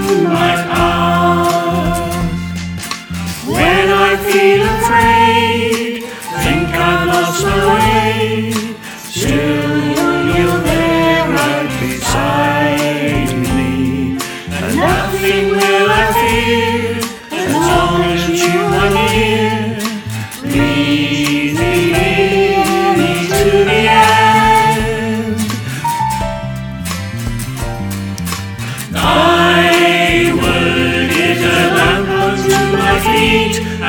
my path. When I feel afraid, think I've lost my way, still you're there right beside me, and nothing will I fear as long as you are near. Lead me to the end. Thy word is a lamp unto my feet,